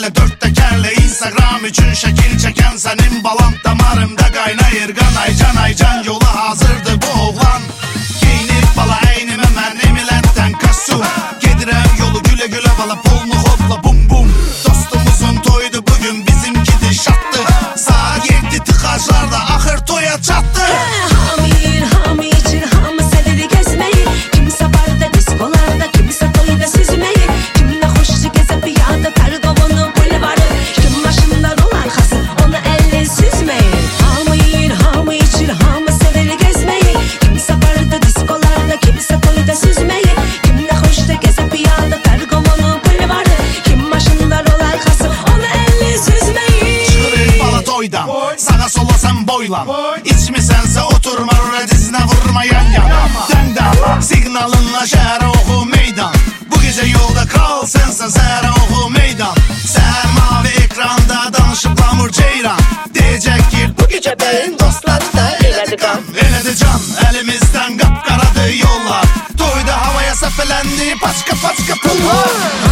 tekerle dört tekerle Instagram için şekil çeken senin balam damarımda kaynayır Kanay can yola hazırdı bu oğlan. Giyinip bala eynime mən emiləndən kasu Gedirəm yolu güle güle bala pulunu hopla bum bum. Dostumuzun toydu bugün bizimki de şattı. Saat 7 tıkaçlarda ahır toya çattı. Hami için hamı sever gezmeyi. Kimse barda diskolarda, kimse toyda süzmeyi. Kimle hoşçu gezip piyada pergavonu bulvarı. Kim başında olan kası onu elle süzmeyi. Hami için hamı sever gezmeyi. Kimse barda diskolarda, kimse toyda süzmeyi. Kimle hoşçu gezip piyada pergavonu bulvarı. Kim başında olan kası onu elle süzmeyi. Çıkırır bala toydan sağa sola sen boylan. İçmisense oturma röre dizine vurma yan yana. Denden signalınla şehre oku meydan. Bu gece yolda kal sensen sehre oku meydan. Seher mavi ekranda danışıp lamur ceyran. Diyecek ki Bu gece benim dostları da eledi kan. eledi can elimizden kapkaradı yollar. Toyda havaya sefelendi paçka pullar.